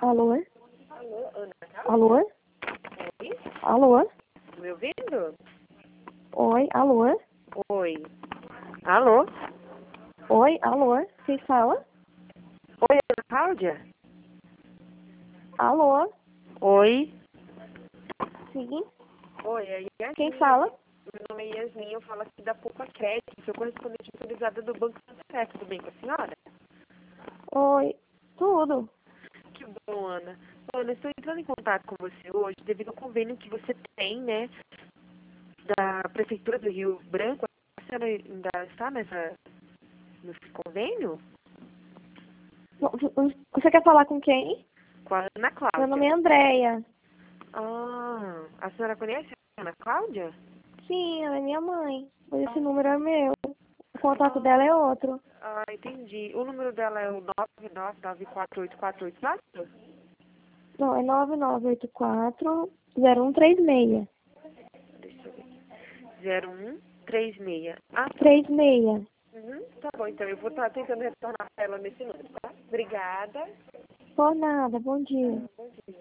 Alô? Alô, Ana Cláudia? Alô? Oi? Alô? Me ouvindo? Oi, alô? Oi. Alô? Oi, alô? Quem fala? Oi, Ana Cláudia? Alô? Oi. Sim? Oi, é Quem Yasmin. fala? Meu nome é Yasmin, eu falo aqui da Poupa Crédito, sou correspondente autorizada do Banco Santander. Tudo bem com a senhora? Oi, tudo. Que bom, Ana. Ana, estou entrando em contato com você hoje devido ao convênio que você tem, né, da Prefeitura do Rio Branco. A senhora ainda está nesse convênio? Você quer falar com quem? Com a Ana Meu nome é Cláudia. Andréia. Ah, a senhora conhece a Ana Cláudia? Sim, ela é minha mãe. Mas esse número é meu. O contato dela é outro. Ah, entendi. O número dela é o 999484484? Não, é 9984-0136. Deixa eu ver aqui. 0136. Ah, tá. 36. Tá bom, então eu vou estar tentando retornar para ela nesse número, tá? Obrigada. Por nada, bom dia. Bom dia.